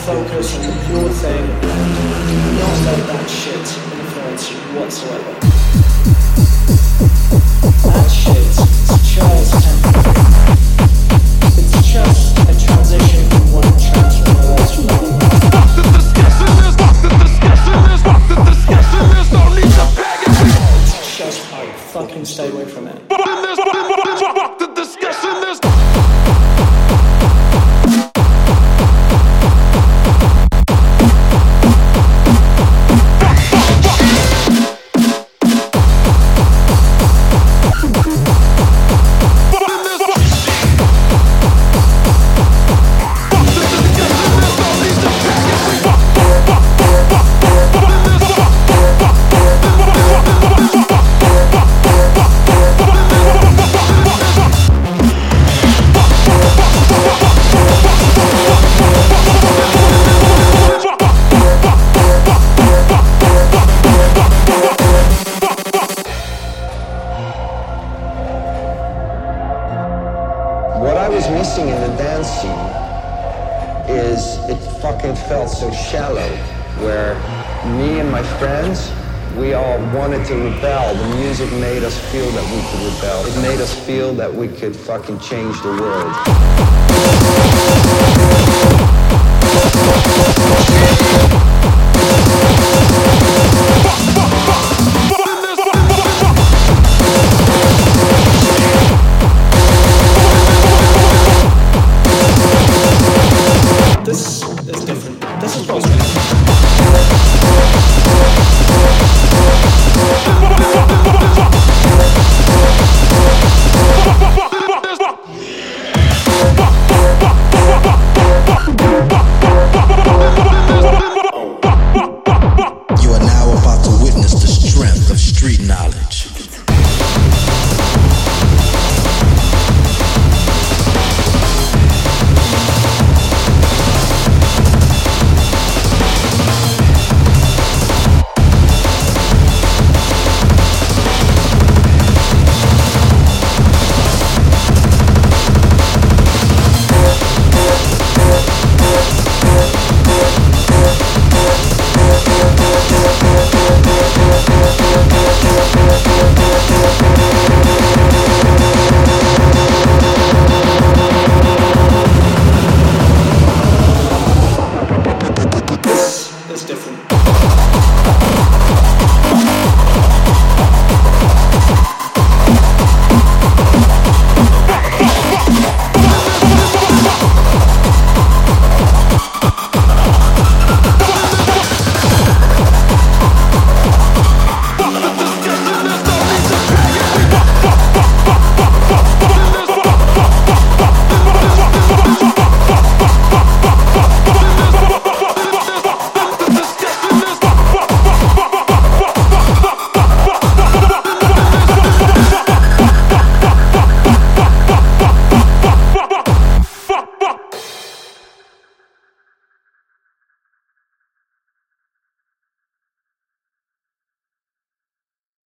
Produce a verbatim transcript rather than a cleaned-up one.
focus on your thing and not let that shit influence you whatsoever. That shit is just temporary. It's just a transition from one track to another to another. Fuck the discussion, there's fuck the discussion, there's fuck the discussion, there's no need to beg it. It's just hype. Fucking stay away from it. Fuck the discussion, there's so shallow, where me and my friends, we all wanted to rebel. The music made us feel that we could rebel. It made us feel that we could fucking change the world. This is different. This is what's